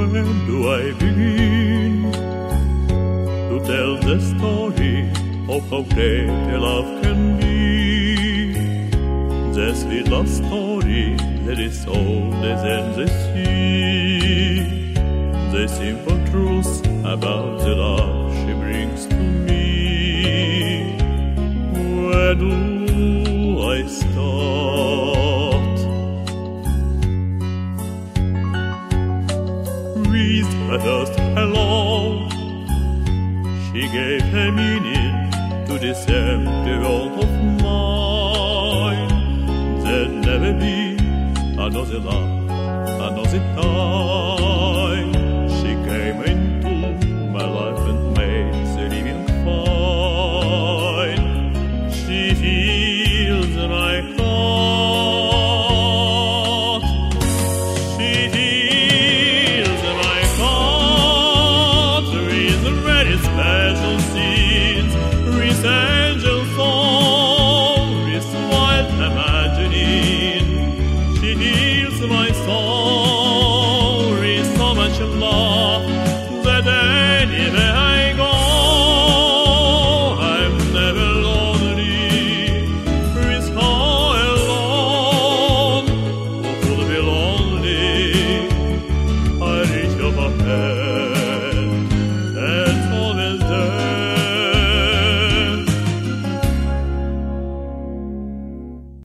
When do I begin to tell the story of how great a love can be? The sweet love story that is older than the sea. The simple truth about the love she brings to me. Where do I start? With her first hello, she gave a meaning to this empty world of mine. There'll never be another love, another time.